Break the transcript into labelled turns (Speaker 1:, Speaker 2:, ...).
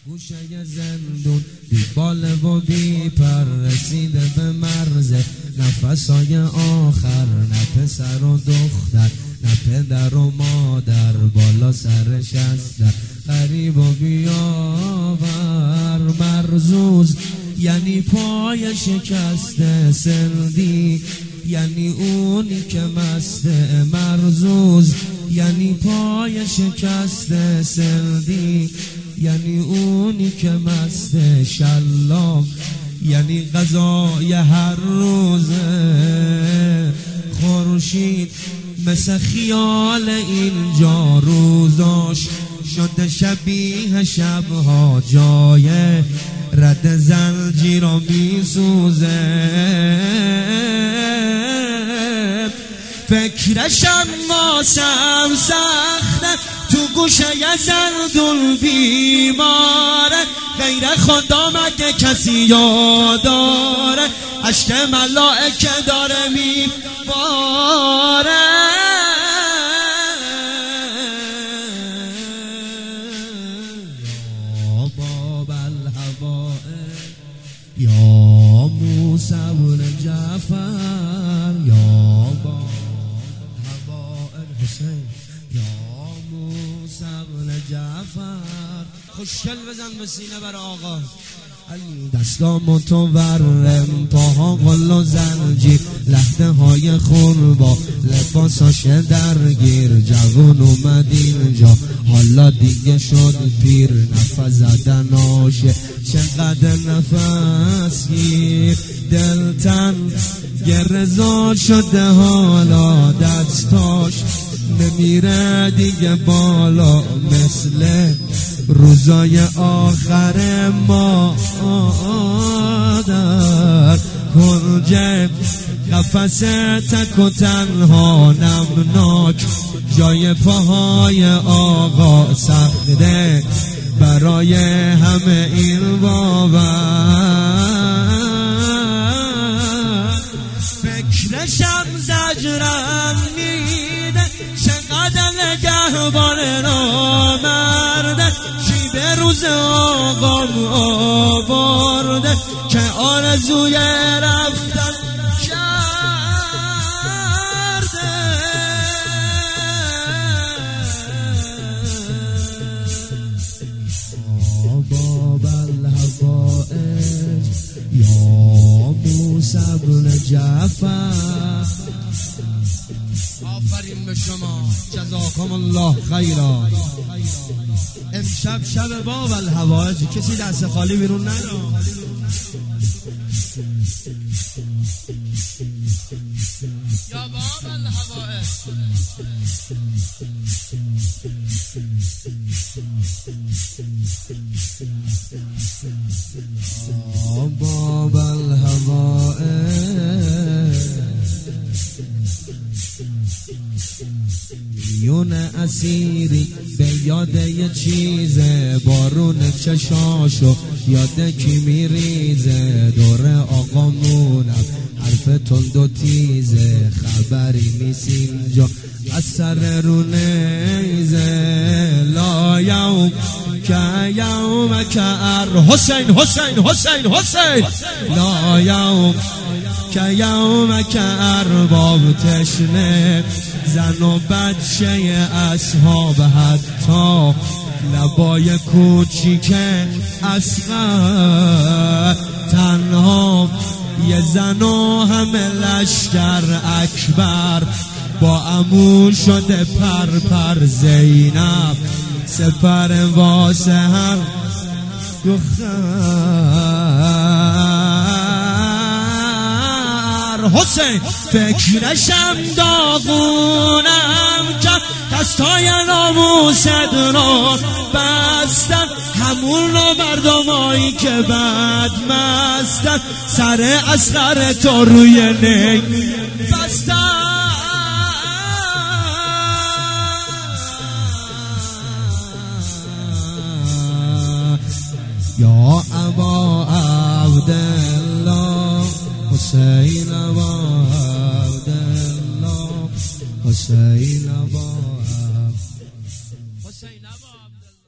Speaker 1: گوشه زندون بی باله و بی پر رسیده به مرز نفسای آخر، نه پسر و دختر نه پدر و مادر، بالا سرش از در غریب و بیاور. مرزوز یعنی پای شکسته، سندی یعنی اونی که مسته. مرزوز یعنی پای شکسته، سندی یعنی اونی که مسته. شلام یعنی غذای هر روزه، خورشید مثل خیال اینجا، روزاش شده شبیه شبها، جای رد زنجیرا میسوزه. فکرشم واسم سخته، تو گوشه زندون بیماره، غیر خدا مگه کسی یاداره، اشک ملائکه داره میباره. یا باب الهوائج یا موسی بن جعفر، یا باب الهوائج حسین یا موسی بن جعفر. خوشگل بزن به سینه بر آقا علی. دستا متورم، پاها قل و زنجیر، لحظه های خون با لباساش درگیر. جوون اومد اینجا حالا دیگه شد پیر، نفس زدناشه چقدر نفس گیر. دلتن گرزار شده حالا، دستاش نمیره دیگه بالا، مثل روزای آخر ما در کنج قفس تک و تنها، نمناک جای پاهای آقا، سخته برای همه این باور. فکرشم زجرم میده، چقدر نگهبان نامرده، چی به روز آقا آورده که آرزوی رفتن کرده. یا باب الهوائج یا موسی بن جعفر. آفرین به شما، جزاکم الله خیرا. امشب شب باب الهوائج، کسی دست خالی بیرون نرو. یا باب الهوائج یا باب الهوائج. یون اسیری به یاد یه چیزه، بارون چشاشو یاد کی میریزه. دور آقامونم حرف تند و تیزه، خبری نیست اینجا از سر رو نیزه. لا یوم که یوم که حسین حسین حسین حسین، لا یوم که یوم که ارباب تشنه، زن و بچه اصحاب، حتی لبای کوچیک اصغر، تنها یه زن و همه لشکر اکبر، با عمو شده پر پر زینب، سپر واسه هر دختر. حسین فکرشم داغونم کرد، دستای ناموست رو بستن، همون رو مردمایی که بد مستن، سر اصغر تو روی نی بستن. یا ابا عبدالله حسین ابا عبدالله حسین ابا